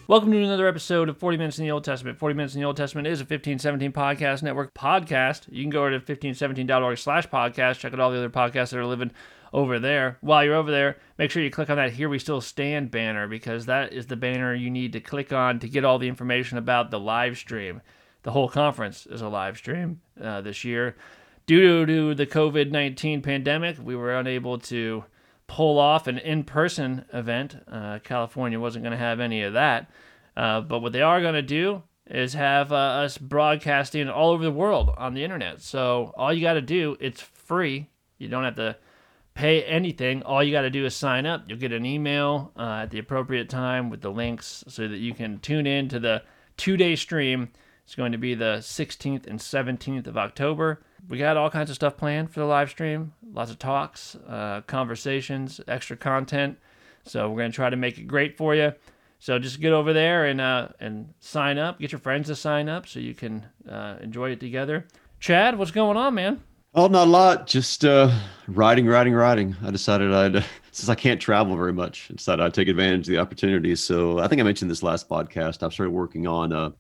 Welcome to another episode of 40 Minutes in the Old Testament. 40 Minutes in the Old Testament is a 1517 Podcast Network podcast. You can go to 1517.org/podcast. Check out all the other podcasts that are living over there. While you're over there, make sure you click on that Here We Still Stand banner, because that is the banner you need to click on to get all the information about the live stream. The whole conference is a live stream this year. Due to the COVID-19 pandemic, we were unable to pull off an in-person event. California wasn't going to have any of that. But what they are going to do is have us broadcasting all over the world on the internet. So all you got to do, it's free. You don't have to pay anything. All you got to do is sign up. You'll get an email at the appropriate time with the links so that you can tune in to the 2-day stream. It's going to be the 16th and 17th of October. We got all kinds of stuff planned for the live stream. Lots of talks, conversations, extra content. So we're going to try to make it great for you. So just get over there and sign up. Get your friends to sign up so you can enjoy it together. Chad, what's going on, man? Oh, not a lot. Just riding. I decided since I can't travel very much, I decided I'd take advantage of the opportunity. So I think I mentioned this last podcast. I've started working on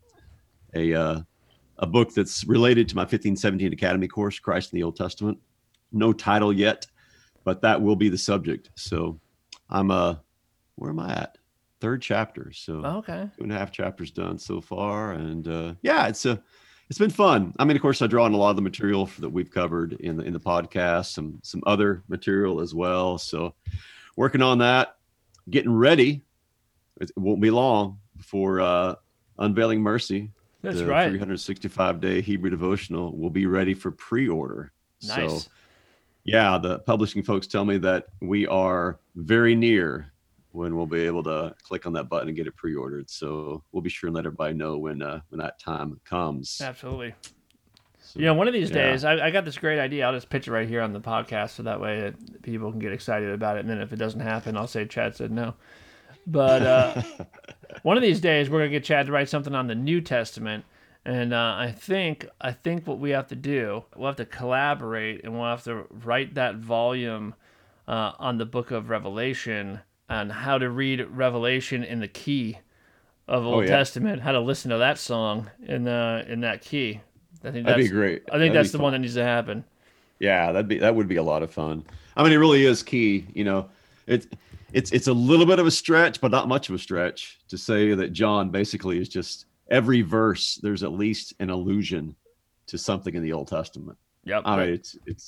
a book that's related to my 1517 Academy course, Christ in the Old Testament. No title yet, but that will be the subject. So I'm where am I at? Third chapter. So Okay. 2.5 chapters done so far. And yeah, it's been fun. I mean, of course, I draw on a lot of the material that we've covered in the podcast, some other material as well. So working on that, getting ready. It won't be long before Unveiling Mercy. That's the right. 365-day Hebrew devotional will be ready for pre-order. Nice. So yeah, the publishing folks tell me that we are very near when we'll be able to click on that button and get it pre-ordered. So we'll be sure and let everybody know when that time comes. Absolutely. So, One of these yeah. days, I got this great idea. I'll just pitch it right here on the podcast so that way people can get excited about it. And then if it doesn't happen, I'll say Chad said no. But one of these days, we're going to get Chad to write something on the New Testament. And I think what we have to do, we'll have to collaborate and we'll have to write that volume on the book of Revelation on how to read Revelation in the key of Old Testament, how to listen to that song in that key. I think that'd be great. I think that's the one that needs to happen. Yeah, that would be a lot of fun. I mean, it really is key. You know, it's a little bit of a stretch, but not much of a stretch to say that John basically is just every verse. There's at least an allusion to something in the Old Testament. Yep. I mean,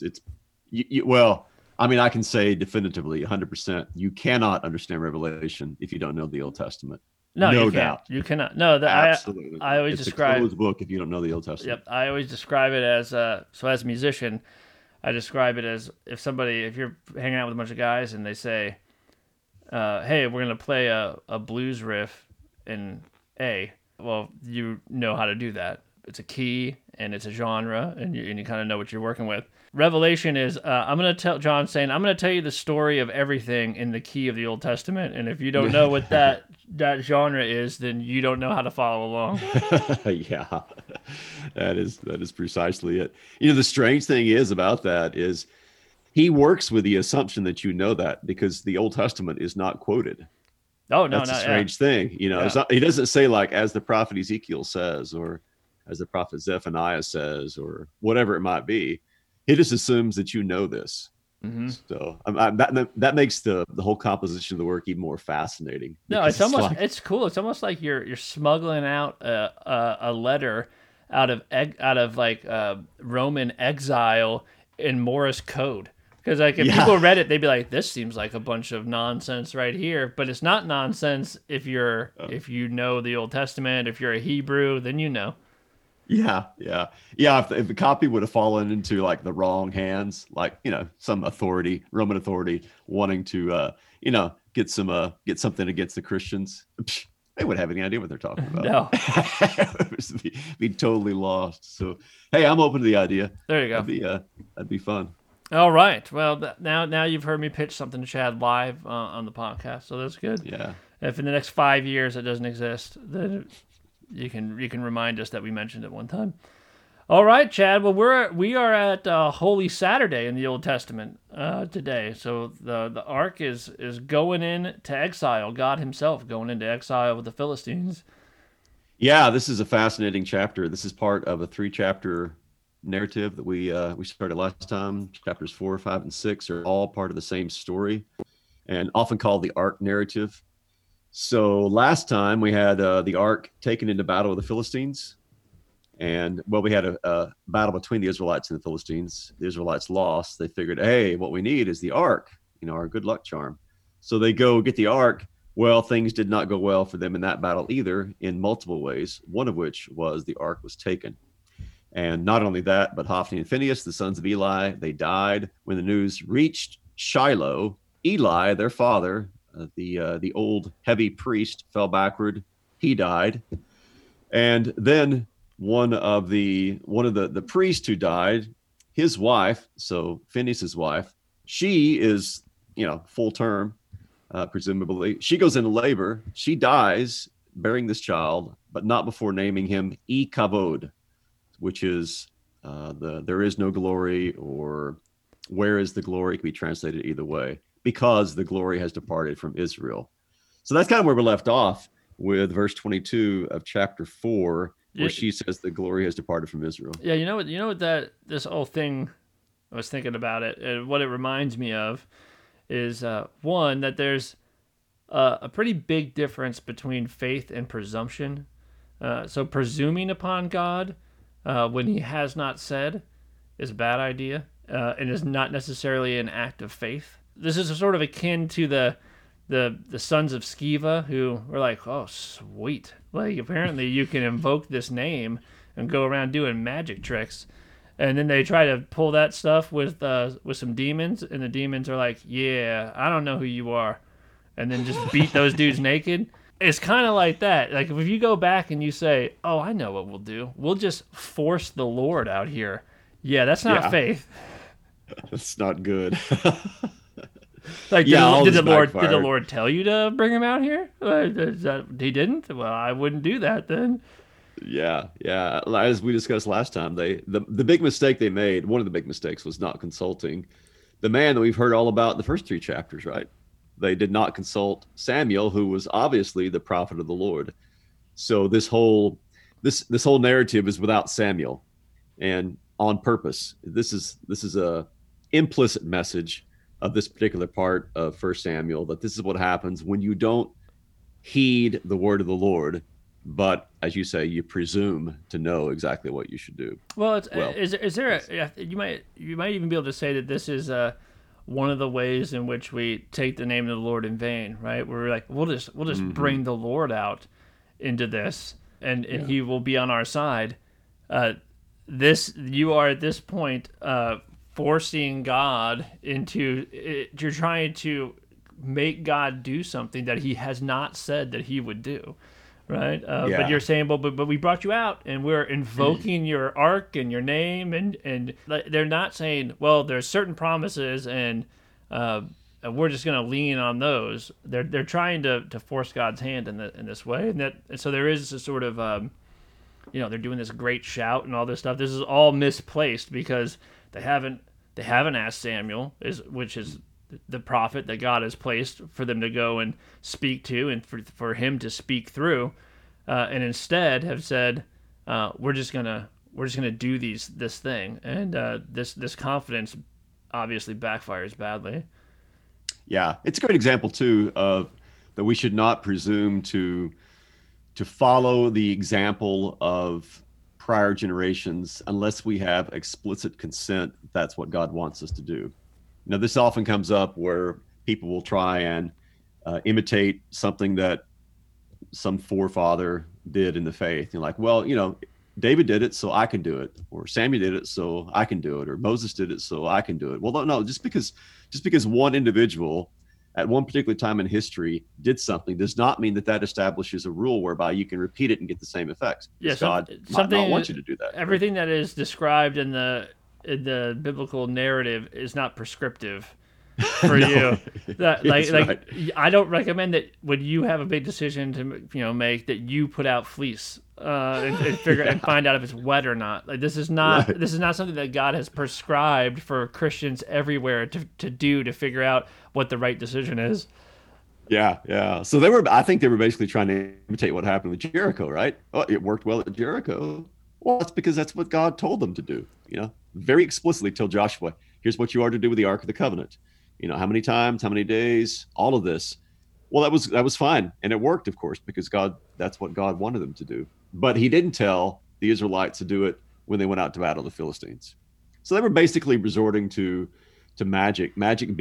well, I mean, I can say definitively 100%. You cannot understand Revelation if you don't know the Old Testament. No doubt. You cannot. No, Absolutely. I always describe a closed book if you don't know the Old Testament. Yep. I always describe it as so as a musician, I describe it as if you're hanging out with a bunch of guys and they say, hey, we're gonna play a blues riff in A. Well, you know how to do that. It's a key and it's a genre, and you kind of know what you're working with. Revelation is I'm going to tell you the story of everything in the key of the Old Testament, and if you don't know what that genre is, then you don't know how to follow along. Yeah, that is precisely it. You know, the strange thing is about that is he works with the assumption that you know that because the Old Testament is not quoted. Oh, no, that's a strange thing. You know, Yeah. It's not, he doesn't say like, as the prophet Ezekiel says, or as the prophet Zephaniah says, or whatever it might be. He just assumes that you know this. Mm-hmm. So that makes the whole composition of the work even more fascinating. No, it's cool. It's almost like you're smuggling out a letter out of like Roman exile in Morse code. Because like if people read it, they'd be like, "This seems like a bunch of nonsense right here." But it's not nonsense if if you know the Old Testament. If you're a Hebrew, then you know. Yeah. If the copy would have fallen into like the wrong hands, like some Roman authority, wanting to get something against the Christians, they wouldn't have any idea what they're talking about. No, be totally lost. So hey, I'm open to the idea. There you go. That'd be fun. All right. Well, now you've heard me pitch something to Chad live on the podcast, so that's good. Yeah. If in the next 5 years it doesn't exist, then you can remind us that we mentioned it one time. All right, Chad. Well, we are at Holy Saturday in the Old Testament today. So the ark is going into exile. God Himself going into exile with the Philistines. Yeah, this is a fascinating chapter. This is part of a three-chapter narrative that we started last time. Chapters 4, 5, and 6 are all part of the same story, and often called the Ark narrative. So last time we had the Ark taken into battle with the Philistines, and well, we had a battle between the Israelites and the Philistines. The Israelites lost. They figured, hey, what we need is the Ark, our good luck charm. So they go get the Ark. Well, things did not go well for them in that battle either, in multiple ways. One of which was the Ark was taken. And not only that, but Hophni and Phinehas, the sons of Eli, they died when the news reached Shiloh. Eli, their father, the old heavy priest, fell backward. He died, and then one of the priests who died, his wife, so Phinehas's wife, she is full term, presumably. She goes into labor. She dies bearing this child, but not before naming him Ikavod, which is there is no glory, or where is the glory? It can be translated either way, because the glory has departed from Israel. So that's kind of where we left off with verse 22 of chapter 4, where she says the glory has departed from Israel. Yeah, you know what that this whole thing. I was thinking about it, and what it reminds me of is one, that there's a pretty big difference between faith and presumption. So presuming upon God when He has not said is a bad idea, and is not necessarily an act of faith. This is sort of akin to the sons of Sceva, who were like, oh, sweet. Like, apparently you can invoke this name and go around doing magic tricks. And then they try to pull that stuff with some demons, and the demons are like, yeah, I don't know who you are. And then just beat those dudes naked. It's kind of like that. Like, if you go back and you say, oh, I know what we'll do. We'll just force the Lord out here. Yeah, that's not faith. That's not good. Like, did the Lord tell you to bring him out here? He didn't? Well, I wouldn't do that then. Yeah. As we discussed last time, the big mistake they made, one of the big mistakes, was not consulting the man that we've heard all about in the first 3 chapters, right? They did not consult Samuel, who was obviously the prophet of the Lord. So this whole narrative is without Samuel, and on purpose. This is a implicit message of this particular part of 1 Samuel, that this is what happens when you don't heed the word of the Lord, but as you say, you presume to know exactly what you should do. Well, is there you might even be able to say that this is one of the ways in which we take the name of the Lord in vain, right? We're like, we'll just bring the Lord out into this, and He will be on our side. You are at this point forcing God into it. You're trying to make God do something that He has not said that He would do, right? But you're saying, but we brought you out, and we're invoking your ark and your name, and they're not saying, well, there's certain promises, and we're just going to lean on those. They're trying to force God's hand in this way, and so there is a sort of they're doing this great shout and all this stuff. This is all misplaced because they haven't asked Samuel, which is the prophet that God has placed for them to go and speak to, and for him to speak through, and instead have said, we're just gonna do this thing, and this confidence obviously backfires badly. Yeah, it's a great example too of that we should not presume to follow the example of prior generations unless we have explicit consent. That's what God wants us to do. Now, this often comes up where people will try and imitate something that some forefather did in the faith. You're like, well, David did it, so I can do it, or Samuel did it, so I can do it, or Moses did it, so I can do it. Well, no, just because one individual at one particular time in history did something does not mean that establishes a rule whereby you can repeat it and get the same effects. Yeah, God might not want you to do that. Everything that is described in the biblical narrative is not prescriptive for you. Right. I don't recommend that when you have a big decision to make, that you put out fleece and figure and Yeah. find out if it's wet or not. Like Right. this is not something that God has prescribed for Christians everywhere to do to figure out what the right decision is. Yeah, yeah. So I think they were basically trying to imitate what happened with Jericho, right? Oh, it worked well at Jericho. Well, that's because that's what God told them to do. Very explicitly told Joshua, here's what you are to do with the Ark of the Covenant. How many times, how many days, all of this. Well, that was fine. And it worked, of course, because that's what God wanted them to do. But he didn't tell the Israelites to do it when they went out to battle the Philistines. So they were basically resorting to magic.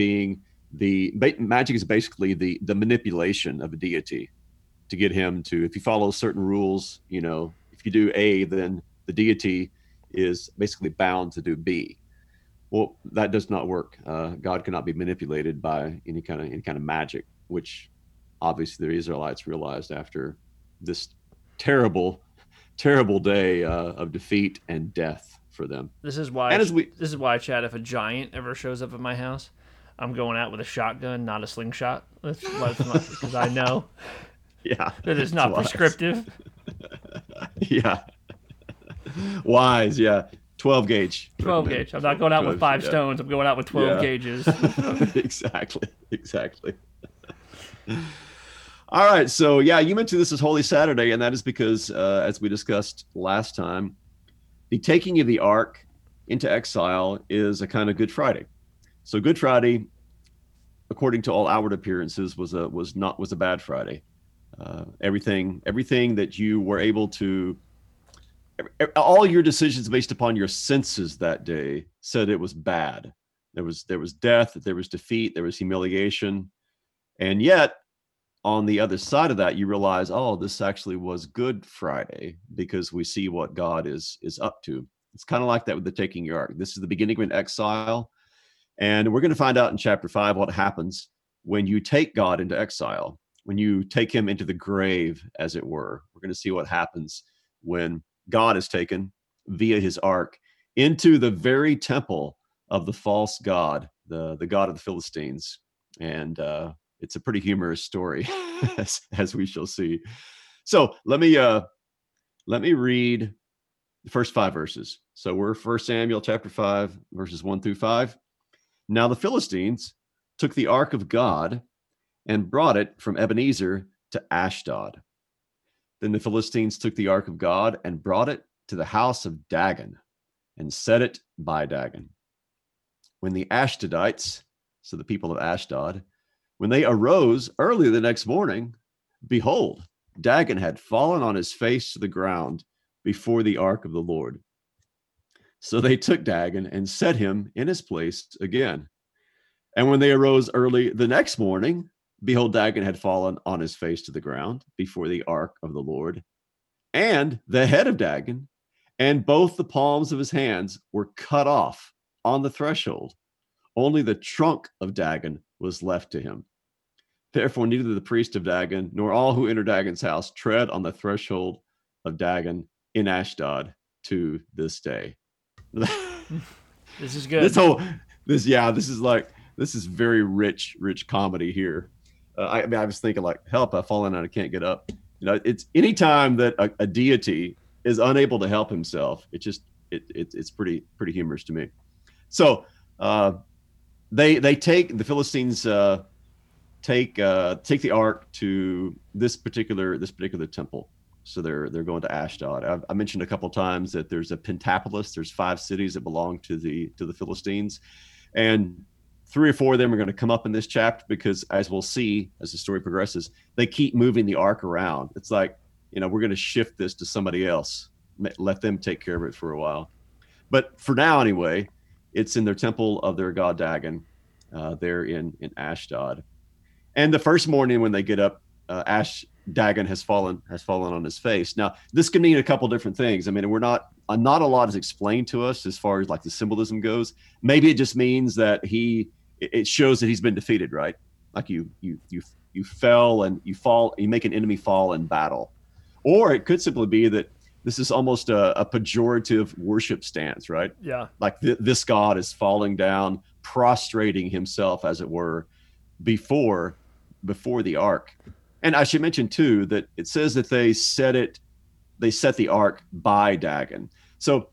Magic is basically the manipulation of a deity to get him to, if you follow certain rules, if you do A, then the deity is basically bound to do B. Well, that does not work. God cannot be manipulated by any kind of magic, which obviously the Israelites realized after this terrible, terrible day of defeat and death for them. This is why And as we, this is why, Chad, if a giant ever shows up at my house, I'm going out with a shotgun, not a slingshot. Because I know yeah, that it's it's not wise. prescriptive. Yeah, wise. Yeah, 12 gauge 12 recommended. gauge. I'm not going out with 12. five Yeah, stones. I'm going out with 12 yeah. gauges. Exactly, exactly. All right, so yeah, you mentioned this is Holy Saturday, and that is because, as we discussed last time, the taking of the ark into exile is a kind of Good Friday. So Good Friday, according to all outward appearances, was a bad Friday. Everything that you were able to, all your decisions based upon your senses that day said it was bad. There was death, there was defeat, there was humiliation, and yet on the other side of that, you realize, oh, this actually was Good Friday because we see what God is up to. It's kind of like that with the taking your ark. This is the beginning of an exile, and we're going to find out in chapter 5 what happens when you take God into exile, when you take him into the grave, as it were. We're going to see what happens when God is taken via his ark into the very temple of the false God, the God of the Philistines. And it's a pretty humorous story, as we shall see. So let me read the first 5 verses. So we're 1 Samuel chapter 5, verses 1-5. Now the Philistines took the ark of God and brought it from Ebenezer to Ashdod. Then the Philistines took the ark of God and brought it to the house of Dagon and set it by Dagon. When the Ashdodites, so the people of Ashdod, when they arose early the next morning, behold, Dagon had fallen on his face to the ground before the ark of the Lord. So they took Dagon and set him in his place again. And when they arose early the next morning, behold, Dagon had fallen on his face to the ground before the ark of the Lord. And the head of Dagon and both the palms of his hands were cut off on the threshold. Only the trunk of Dagon was left to him. Therefore, neither the priest of Dagon nor all who enter Dagon's house tread on the threshold of Dagon in Ashdod to this day. This is this good. whole this is very rich comedy here. I was thinking, like, help, I've fallen and I can't get up. It's anytime that a deity is unable to help himself, it's pretty humorous to me. So they take the Philistines take the ark to this particular temple. So they're going to Ashdod. I mentioned a couple of times that there's a Pentapolis. There's 5 cities that belong to the Philistines, and 3 or 4 of them are going to come up in this chapter because, as we'll see as the story progresses, they keep moving the ark around. It's like, we're going to shift this to somebody else, let them take care of it for a while. But for now, anyway, it's in their temple of their god Dagon, there in Ashdod. And the first morning when they get up, Dagon has fallen on his face. Now, this can mean a couple different things. I mean, not a lot is explained to us as far as like the symbolism goes. Maybe it just means that it shows that he's been defeated, right? Like you fell and you fall, you make an enemy fall in battle. Or it could simply be that this is almost a pejorative worship stance, right? Yeah. Like this God is falling down, prostrating himself, as it were, before the ark. And I should mention too that it says that they set it they set the ark by Dagon. So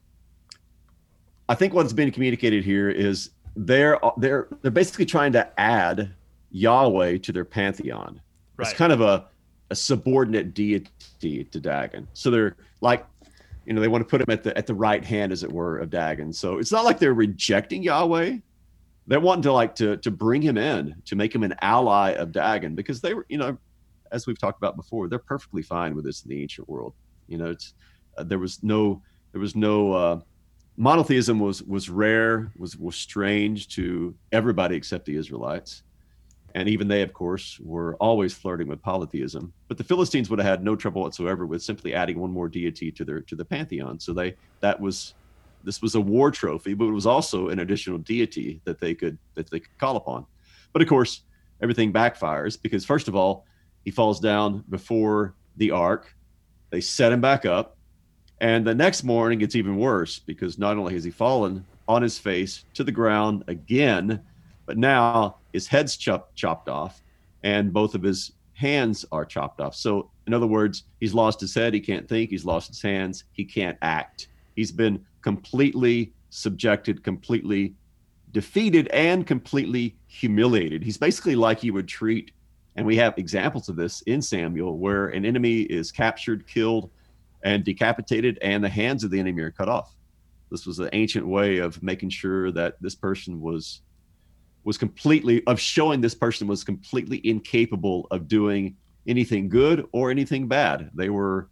I think what's being communicated here is they're basically trying to add Yahweh to their pantheon. It's Right. kind of a subordinate deity to Dagon. So they're like, they want to put him at the right hand, as it were, of Dagon. So it's not like they're rejecting Yahweh. They're wanting to bring him in, to make him an ally of Dagon, because they were, as we've talked about before, they're perfectly fine with this in the ancient world. It's there was no monotheism was rare, was strange to everybody except the Israelites. And even they, of course, were always flirting with polytheism. But the Philistines would have had no trouble whatsoever with simply adding one more deity to the pantheon. So this was a war trophy, but it was also an additional deity that they could call upon. But of course, everything backfires, because first of all, he falls down before the ark. They set him back up. And the next morning, it's even worse, because not only has he fallen on his face to the ground again, but now his head's chopped off and both of his hands are chopped off. So in other words, he's lost his head. He can't think. He's lost his hands. He can't act. He's been completely subjected, completely defeated, and completely humiliated. He's basically like you would treat, and we have examples of this in Samuel, where an enemy is captured, killed, and decapitated, and the hands of the enemy are cut off. This was an ancient way of making sure that this person was showing this person was completely incapable of doing anything good or anything bad. They were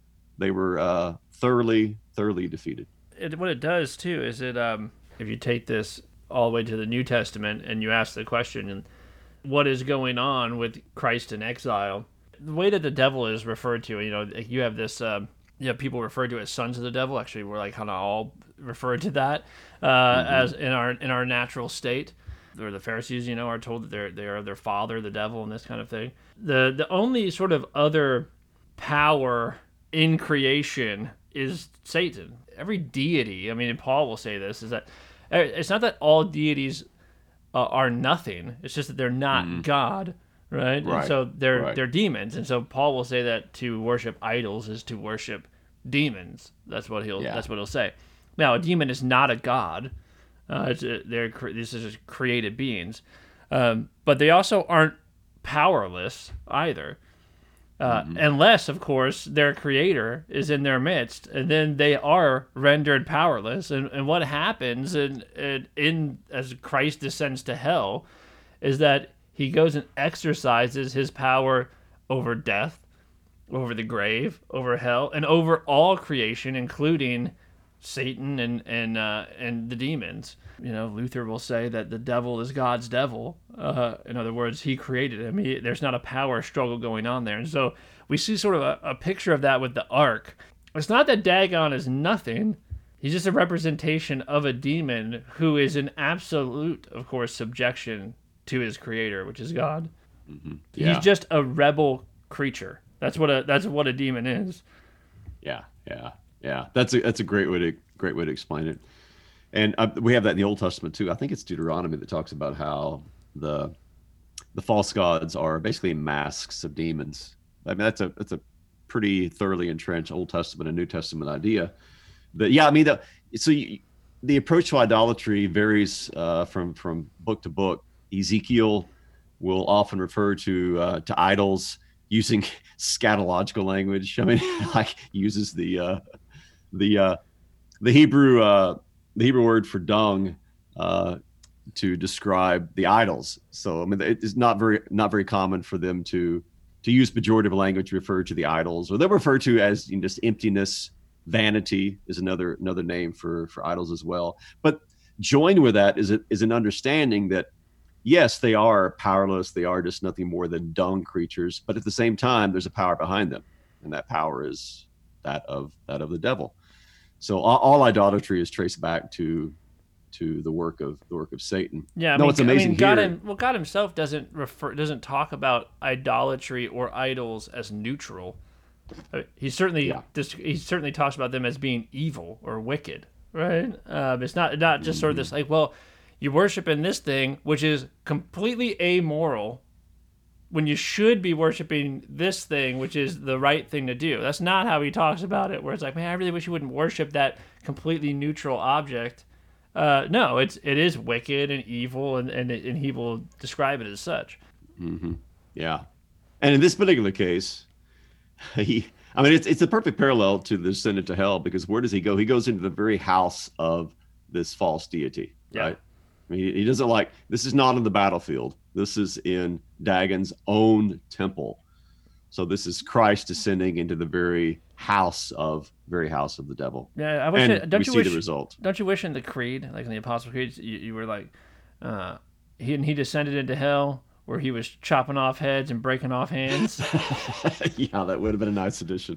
thoroughly defeated. What it does too is if you take this all the way to the New Testament and you ask the question, and what is going on with Christ in exile, the way that the devil is referred to, you have this. You have people referred to as sons of the devil. Actually, we're like kind of all referred to that as in our natural state. Or the Pharisees, are told that they are their father, the devil, and this kind of thing. The only sort of other power in creation is Satan. Every deity, and Paul will say this, is that it's not that all deities are nothing. It's just that they're not God, right? And so they're demons. And so Paul will say that to worship idols is to worship demons. That's what he'll say. Now, a demon is not a god. This is created beings, but they also aren't powerless either, unless, of course, their creator is in their midst, and then they are rendered powerless. And what happens in as Christ descends to hell is that he goes and exercises his power over death, over the grave, over hell, and over all creation, including Satan and the demons. Luther will say that the devil is God's devil. In other words, he created him. There's not a power struggle going on there. And so we see sort of a picture of that with the ark. It's not that Dagon is nothing. He's just a representation of a demon who is in absolute, of course, subjection to his creator, which is God. Mm-hmm. Yeah. He's just a rebel creature. That's what a demon is. Yeah. That's a great way to explain it. And we have that in the Old Testament too. I think it's Deuteronomy that talks about how the false gods are basically masks of demons. That's a pretty thoroughly entrenched Old Testament and New Testament idea. The approach to idolatry varies from book to book. Ezekiel will often refer to idols using scatological language. Like uses the Hebrew word for dung to describe the idols. So it is not very common for them to use pejorative language to refer to the idols, or they're referred to as just emptiness. Vanity is another name for idols as well. But joined with that is an understanding that yes, they are powerless. They are just nothing more than dung creatures. But at the same time, there's a power behind them, and that power is that of the devil. So all idolatry is traced back to the work of Satan. Yeah, what's amazing God Himself doesn't talk about idolatry or idols as neutral. He certainly talks about them as being evil or wicked, right? It's not just sort of this like, well, you're worshiping this thing which is completely amoral, when you should be worshiping this thing, which is the right thing to do. That's not how he talks about it, where it's like, man, I really wish you wouldn't worship that completely neutral object. No, it is wicked and evil, and he will describe it as such. Mm-hmm. Yeah. And in this particular case, it's a perfect parallel to the descendant to hell, because where does he go? He goes into the very house of this false deity, right? I mean, he doesn't like, this is not on the battlefield. This is in Dagon's own temple. So this is Christ descending into the very house of the devil. Yeah, I wish. And we see the result. Don't you wish in the Creed, like in the Apostle Creed, you were like, he descended into hell, where he was chopping off heads and breaking off hands. Yeah, that would have been a nice addition.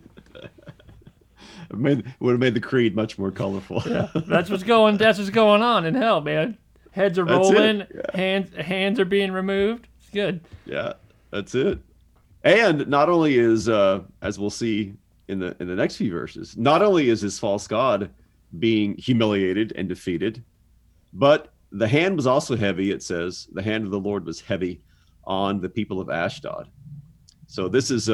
Would have made the Creed much more colorful. Yeah, that's what's going on in hell, man. Heads are rolling, yeah. hands are being removed. It's good. Yeah, that's it. And not only is, as we'll see in the next few verses, not only is his false god being humiliated and defeated, but the hand was also heavy. It says the hand of the Lord was heavy on the people of Ashdod. So this is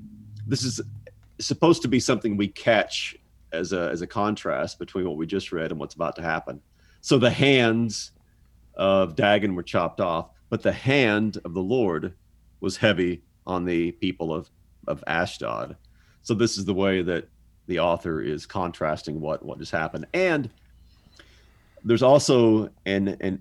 supposed to be something we catch as a contrast between what we just read and what's about to happen. So the hands of Dagon were chopped off, but the hand of the Lord was heavy on the people of Ashdod. So this is the way that the author is contrasting what just happened. And there's also an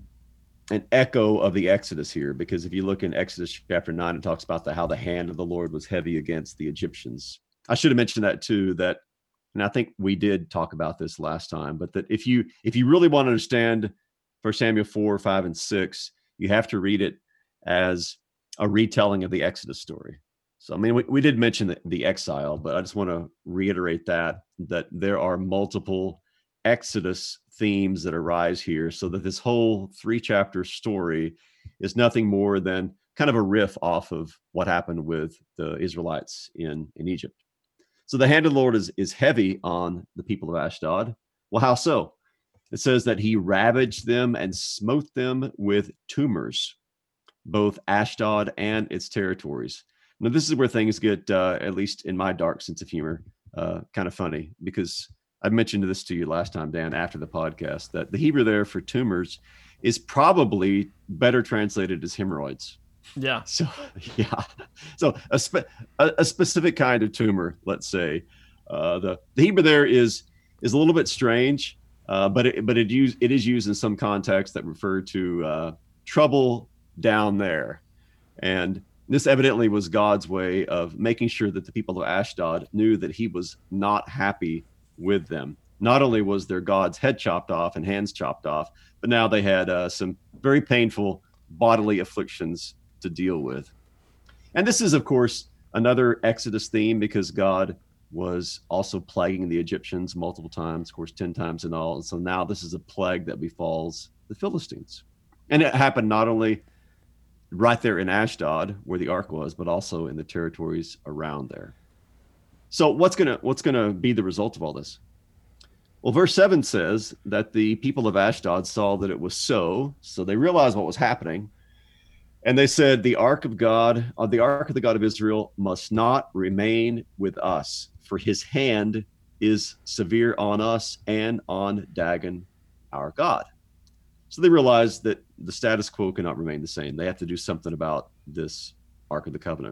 echo of the Exodus here, because if you look in Exodus chapter 9, it talks about how the hand of the Lord was heavy against the Egyptians. I should have mentioned that too, and I think we did talk about this last time, but that if you really want to understand 1 Samuel 4, 5, and 6, you have to read it as a retelling of the Exodus story. So, I mean, we did mention the exile, but I just want to reiterate that there are multiple Exodus themes that arise here, so that this whole 3-chapter story is nothing more than kind of a riff off of what happened with the Israelites in Egypt. So the hand of the Lord is heavy on the people of Ashdod. Well, how so? It says that he ravaged them and smote them with tumors, both Ashdod and its territories. Now, this is where things get, at least in my dark sense of humor, kind of funny, because I mentioned this to you last time, Dan, after the podcast, that the Hebrew there for tumors is probably better translated as hemorrhoids. Yeah. So, yeah. So a specific kind of tumor, let's say. The Hebrew there is a little bit strange, but it is used in some contexts that refer to trouble down there. And this evidently was God's way of making sure that the people of Ashdod knew that he was not happy with them. Not only was their God's head chopped off and hands chopped off, but now they had some very painful bodily afflictions to deal with. And this is, of course, another Exodus theme, because God was also plaguing the Egyptians multiple times, of course, 10 times in all. And so now this is a plague that befalls the Philistines. And it happened not only right there in Ashdod, where the ark was, but also in the territories around there. So what's gonna be the result of all this? Well, verse 7 says that the people of Ashdod saw that it was so they realized what was happening. And they said, the ark of the God of Israel must not remain with us, for his hand is severe on us and on Dagon, our God. So they realized that the status quo cannot remain the same. They have to do something about this Ark of the Covenant.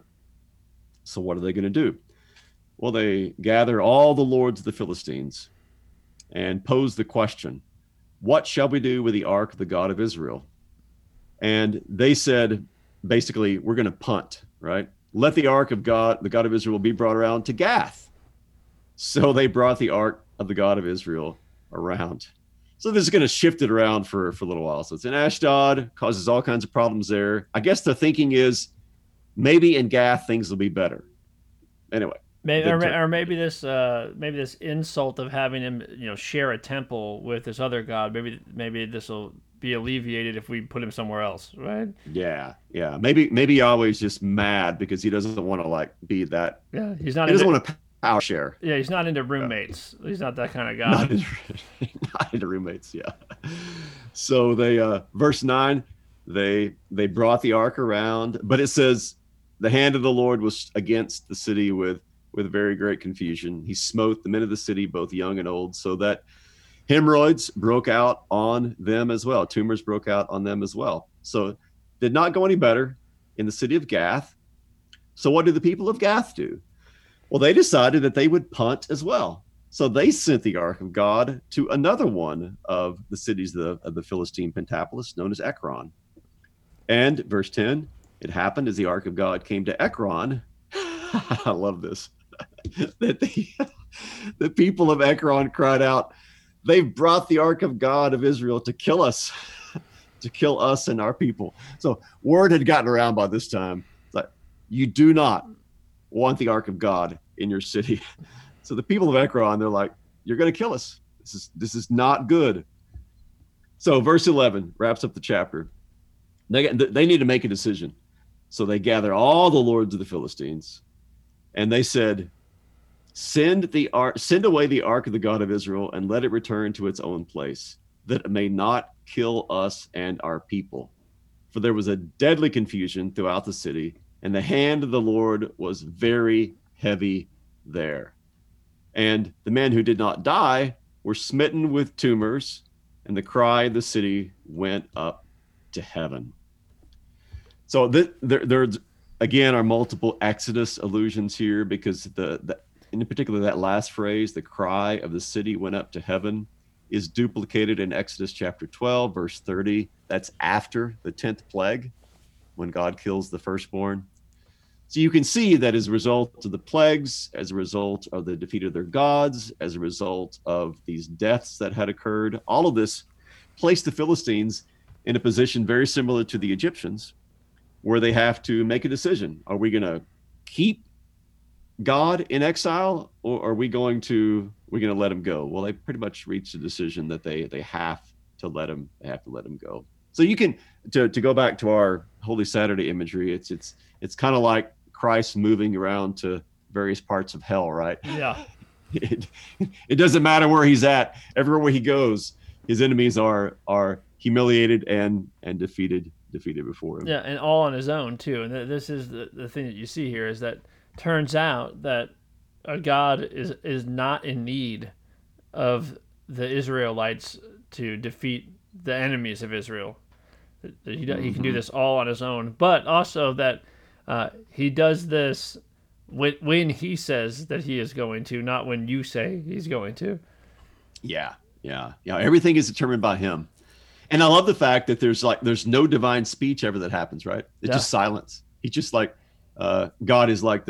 So what are they going to do? Well, they gather all the lords of the Philistines and pose the question, what shall we do with the Ark of the God of Israel? And they said, basically, we're going to punt, right? Let the Ark of God, the God of Israel, be brought around to Gath. So they brought the Ark of the God of Israel around. So this is going to shift it around for a little while. So it's in Ashdod, causes all kinds of problems there. I guess the thinking is maybe in Gath things will be better. Anyway. Maybe this insult of having him, share a temple with this other god. Maybe this will be alleviated if we put him somewhere else, right? Yeah. Maybe Yahweh's just mad because he doesn't want to be that. Yeah, he doesn't want to power share. Yeah, he's not into roommates. He's not that kind of guy. Not into roommates. Yeah. So they, verse 9, they brought the ark around, but it says the hand of the Lord was against the city with very great confusion. He smote the men of the city, both young and old, so that hemorrhoids broke out on them as well. Tumors broke out on them as well. So did not go any better in the city of Gath. So what did the people of Gath do? Well, they decided that they would punt as well. So they sent the ark of God to another one of the cities of the Philistine Pentapolis, known as Ekron. And verse 10, it happened as the ark of God came to Ekron. I love this. That the people of Ekron cried out, they've brought the ark of God of Israel to kill us and our people. So word had gotten around by this time that you do not want the ark of God in your city. So the people of Ekron, they're like, you're going to kill us. This is not good. So verse 11 wraps up the chapter. They need to make a decision. So they gather all the lords of the Philistines, and they said, send away the ark of the God of Israel and let it return to its own place, that it may not kill us and our people. For there was a deadly confusion throughout the city, and the hand of the Lord was very heavy there. And the men who did not die were smitten with tumors, and the cry of the city went up to heaven. So there again are multiple Exodus allusions here, because in particular that last phrase, the cry of the city went up to heaven, is duplicated in Exodus chapter 12, verse 30. That's after the 10th plague, when God kills the firstborn. So you can see that as a result of the plagues, as a result of the defeat of their gods, as a result of these deaths that had occurred, all of this placed the Philistines in a position very similar to the Egyptians, where they have to make a decision. Are we going to keep God in exile, or are we going to let him go? Well, they pretty much reached a decision that they have to let him go. So you can to go back to our Holy Saturday imagery, it's kind of like Christ moving around to various parts of hell, right? Yeah. It doesn't matter where he's at. Everywhere he goes, his enemies are humiliated and defeated before him. Yeah, and all on his own too. And this is the thing that you see here, is that turns out that God is not in need of the Israelites to defeat the enemies of Israel. He can do this all on his own, but also that he does this when he says that he is going to, not when you say he's going to. Yeah. Everything is determined by him. And I love the fact that there's no divine speech ever that happens, right? It's just silence. He's just like, God is like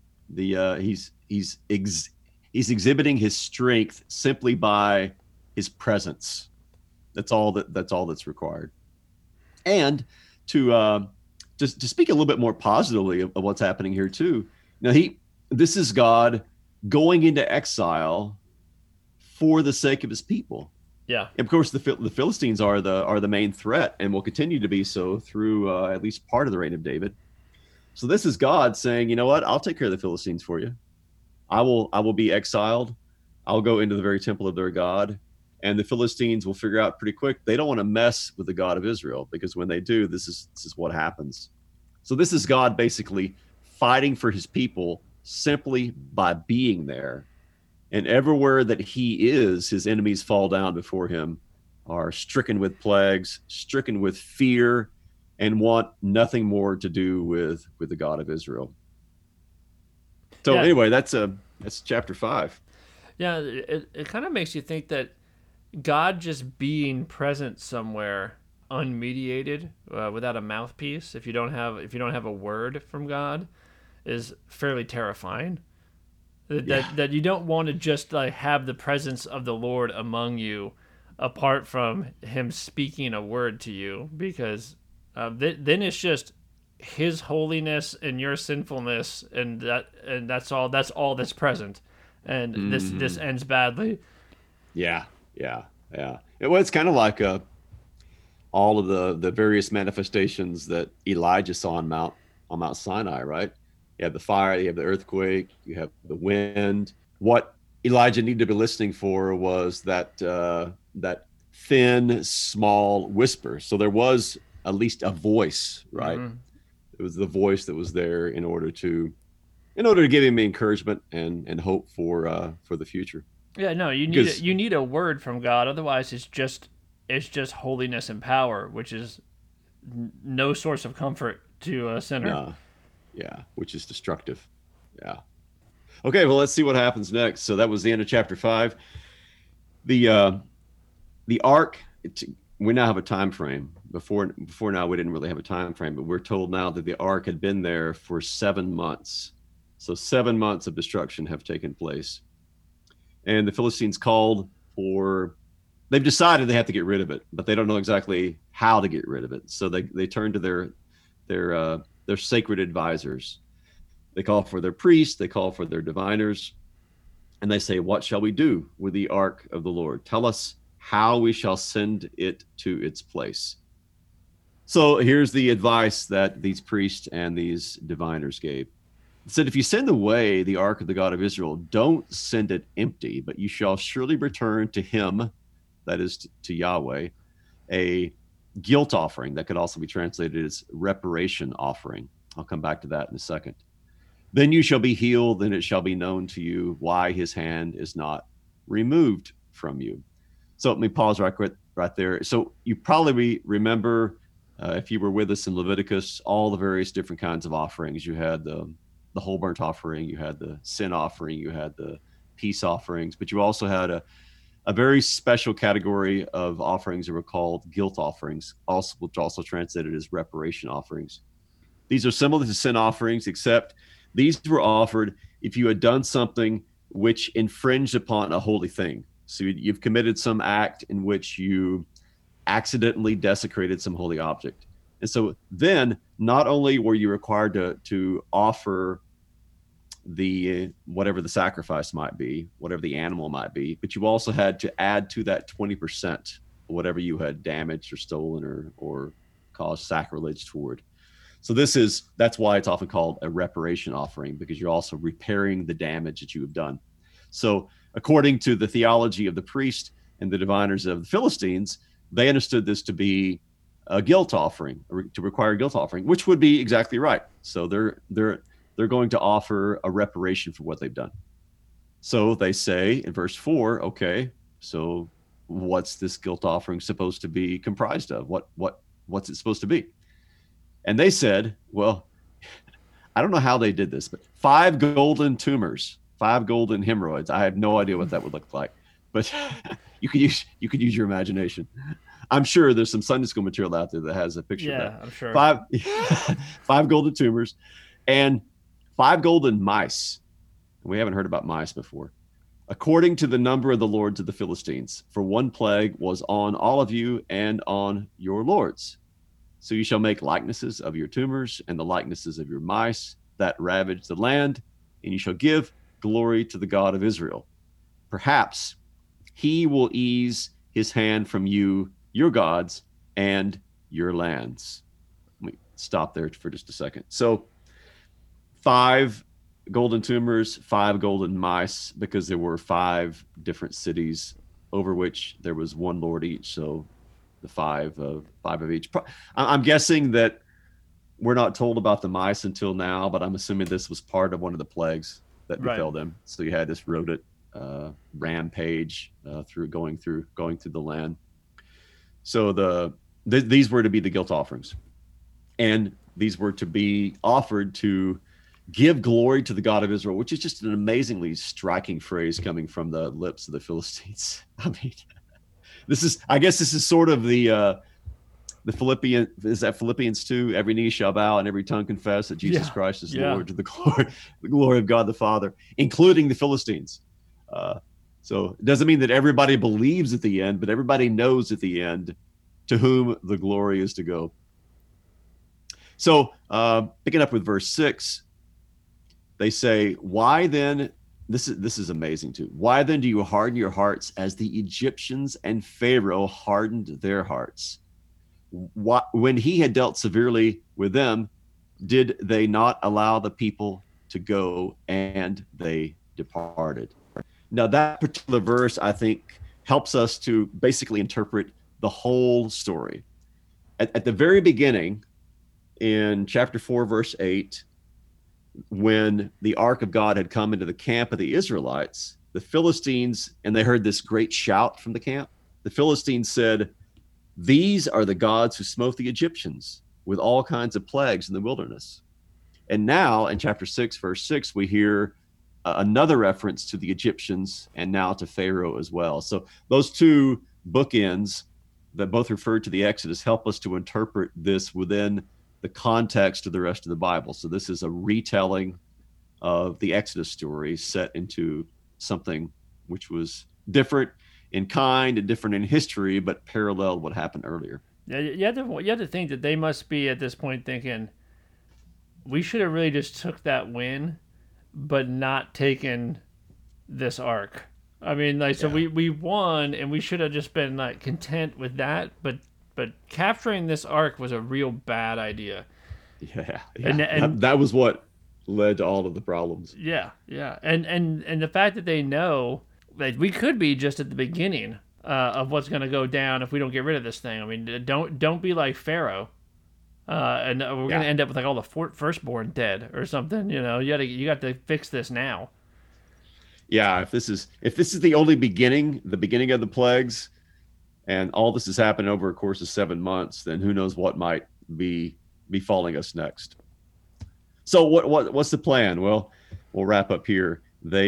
he's exhibiting his strength simply by his presence. That's all that's required. And to speak a little bit more positively of what's happening here too. Now this is God going into exile for the sake of his people. Yeah. And of course, the Philistines are the main threat, and will continue to be so through at least part of the reign of David. So this is God saying, you know what? I'll take care of the Philistines for you. I will be exiled. I'll go into the very temple of their God, and the Philistines will figure out pretty quick they don't want to mess with the God of Israel, because when they do, this is what happens. So this is God basically fighting for his people simply by being there. And everywhere that he is, his enemies fall down before him, are stricken with plagues, stricken with fear, and want nothing more to do with the God of Israel. So anyway, that's chapter 5. Yeah, it kind of makes you think that God just being present somewhere unmediated, without a mouthpiece, if you don't have a word from God, is fairly terrifying. That you don't want to just like have the presence of the Lord among you apart from him speaking a word to you, because then it's just his holiness and your sinfulness, and that's all that's present, and this ends badly. Yeah. It's kind of like all of the various manifestations that Elijah saw on Mount Sinai, right? You have the fire, you have the earthquake, you have the wind. What Elijah needed to be listening for was that thin, small whisper. So there was at least a voice, right? It was the voice that was there in order to give him encouragement and hope for the future. Yeah, no, Because you need a word from God. Otherwise, it's just holiness and power, which is no source of comfort to a sinner. nah, yeah, which is destructive. Yeah. Okay, well, let's see what happens next. So that was the end of chapter 5. The the ark. We now have a time frame. Before now, we didn't really have a time frame, but we're told now that the ark had been there for 7 months. So 7 months of destruction have taken place, and the Philistines called for. They've decided they have to get rid of it, but they don't know exactly how to get rid of it. So they turn to their sacred advisors. They call for their priests. They call for their diviners, and they say, "What shall we do with the ark of the Lord? Tell us how we shall send it to its place." So here's the advice that these priests and these diviners gave. It said, "If you send away the ark of the God of Israel, don't send it empty, but you shall surely return to him," that is to Yahweh, "a guilt offering." That could also be translated as reparation offering. I'll come back to that in a second. "Then you shall be healed, and it shall be known to you why his hand is not removed from you." So let me pause right there. So you probably remember, if you were with us in Leviticus, all the various different kinds of offerings. You had the whole burnt offering, you had the sin offering, you had the peace offerings, but you also had a very special category of offerings that were called guilt offerings, also which also translated as reparation offerings. These are similar to sin offerings, except these were offered if you had done something which infringed upon a holy thing. So you've committed some act in which you accidentally desecrated some holy object. And so then not only were you required to offer the whatever the sacrifice might be, whatever the animal might be, but you also had to add to that 20% whatever you had damaged or stolen or caused sacrilege toward. So that's why it's often called a reparation offering, because you're also repairing the damage that you have done. So according to the theology of the priest and the diviners of the Philistines, they understood this to be a guilt offering, to require a guilt offering, which would be exactly right. So they're going to offer a reparation for what they've done. So they say in verse 4, okay, so what's this guilt offering supposed to be comprised of? What's it supposed to be? And they said, well, I don't know how they did this, but 5 golden tumors, 5 golden hemorrhoids. I have no idea what that would look like, but you could use your imagination. I'm sure there's some Sunday school material out there that has a picture of that. Yeah, I'm sure. 5 golden tumors and 5 golden mice. We haven't heard about mice before. According to the number of the lords of the Philistines, for one plague was on all of you and on your lords. So you shall make likenesses of your tumors and the likenesses of your mice that ravage the land, and you shall give glory to the God of Israel. Perhaps he will ease his hand from you, your gods, and your lands. Let me stop there for just a second. So 5 golden tumors, 5 golden mice, because there were 5 different cities over which there was one lord each. So the 5 of each. I'm guessing that we're not told about the mice until now, but I'm assuming this was part of one of the plagues that befell them. So you had this rodent rampage going through the land. So these were to be the guilt offerings, and these were to be offered to give glory to the God of Israel, which is just an amazingly striking phrase coming from the lips of the Philistines. I mean, I guess this is sort of the Philippians, is that Philippians 2? Every knee shall bow and every tongue confess that Jesus Christ is Lord, to the glory of God the Father, including the Philistines. So it doesn't mean that everybody believes at the end, but everybody knows at the end to whom the glory is to go. So picking up with verse 6, they say, why then, this is amazing too. Why then do you harden your hearts as the Egyptians and Pharaoh hardened their hearts? When he had dealt severely with them, did they not allow the people to go, and they departed? Now that particular verse, I think, helps us to basically interpret the whole story. At the very beginning, in chapter 4, verse 8, when the ark of God had come into the camp of the Israelites, the Philistines, and they heard this great shout from the camp, the Philistines said, "These are the gods who smote the Egyptians with all kinds of plagues in the wilderness." And now in chapter 6, verse 6, we hear another reference to the Egyptians and now to Pharaoh as well. So those two bookends that both refer to the Exodus help us to interpret this within the context of the rest of the Bible. So this is a retelling of the Exodus story set into something which was different in kind and different in history, but paralleled what happened earlier. Yeah, you have to think that they must be at this point thinking, we should have really just took that win, but not taken this arc. I mean, like, so we won, and we should have just been like content with that. But capturing this arc was a real bad idea. Yeah. And that was what led to all of the problems. Yeah, and the fact that they know that we could be just at the beginning of what's going to go down if we don't get rid of this thing. I mean, don't be like Pharaoh. And we're gonna end up with like all the firstborn dead or something. You know, you got to fix this now. Yeah, if this is the only beginning of the plagues, and all this has happened over a course of 7 months, then who knows what might be befalling us next. So what's the plan? Well, we'll wrap up here.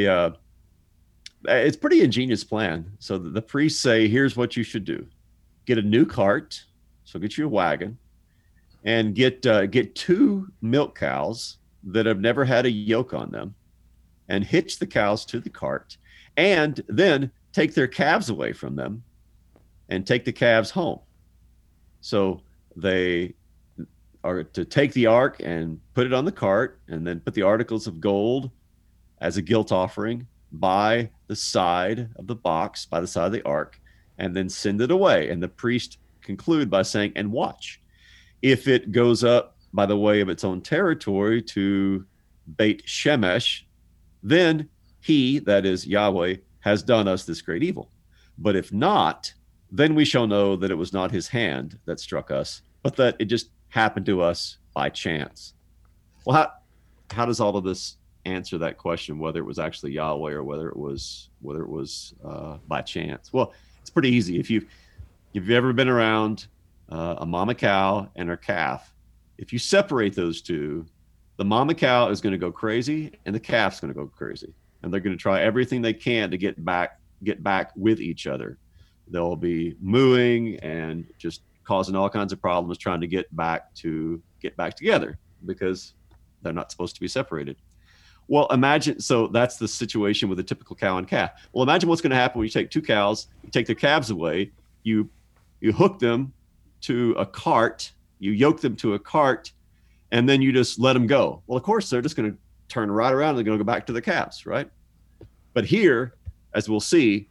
It's pretty ingenious plan. So the priests say, here's what you should do: get a new cart. So get you a wagon. And get 2 milk cows that have never had a yoke on them, and hitch the cows to the cart, and then take their calves away from them and take the calves home. So they are to take the ark and put it on the cart, and then put the articles of gold as a guilt offering by the side of the box, by the side of the ark, and then send it away. And the priest conclude by saying, and watch. If it goes up by the way of its own territory to Beit Shemesh, then he, that is Yahweh, has done us this great evil. But if not, then we shall know that it was not his hand that struck us, but that it just happened to us by chance. Well, how does all of this answer that question, whether it was actually Yahweh or whether it was by chance? Well, it's pretty easy. If you've ever been around a mama cow and her calf, if you separate those two, the mama cow is going to go crazy and the calf's going to go crazy, and they're going to try everything they can to get back with each other. They'll be mooing and just causing all kinds of problems trying to get back together, because they're not supposed to be separated. Well, imagine, so that's the situation with a typical cow and calf. Well, imagine what's going to happen when you take 2 cows, you take their calves away, you hook them to a cart, you yoke them to a cart, and then you just let them go. Well, of course, they're just going to turn right around and they're going to go back to the calves, right? But here, as we'll see,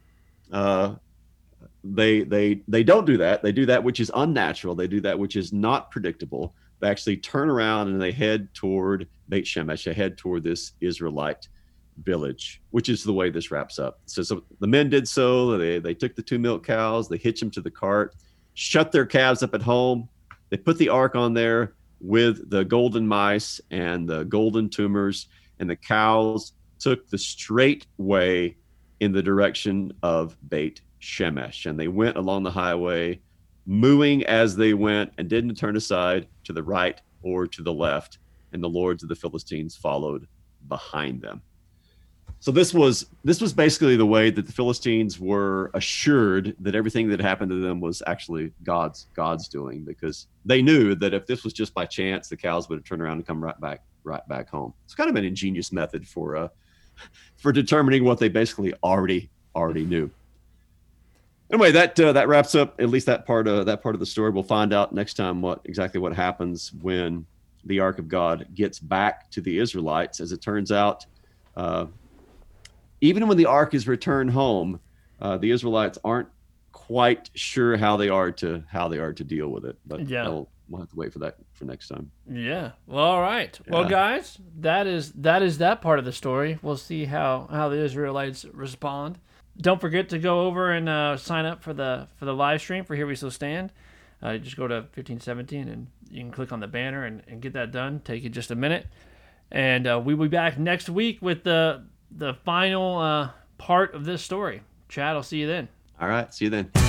they don't do that. They do that which is unnatural. They do that which is not predictable. They actually turn around and they head toward Beit Shemesh. They head toward this Israelite village, which is the way this wraps up. So the men did so. They took the 2 milk cows, they hitched them to the cart, shut their calves up at home. They put the ark on there with the golden mice and the golden tumors, and the cows took the straight way in the direction of Beit Shemesh. And they went along the highway, mooing as they went, and didn't turn aside to the right or to the left. And the lords of the Philistines followed behind them. So this was basically the way that the Philistines were assured that everything that happened to them was actually God's doing, because they knew that if this was just by chance, the cows would have turned around and come right back home. It's kind of an ingenious method for determining what they basically already knew. Anyway, that wraps up at least that part of the story. We'll find out next time exactly what happens when the Ark of God gets back to the Israelites. As it turns out, even when the ark is returned home, the Israelites aren't quite sure how they are to deal with it. But we'll have to wait for next time. Yeah. Well, all right. Yeah. Well, guys, that is that part of the story. We'll see how the Israelites respond. Don't forget to go over and sign up for the live stream for Here We Still Stand. just go to 1517 and you can click on the banner and get that done. Take you just a minute. And we'll be back next week with the final part of this story. Chad, I'll see you then. All right. See you then.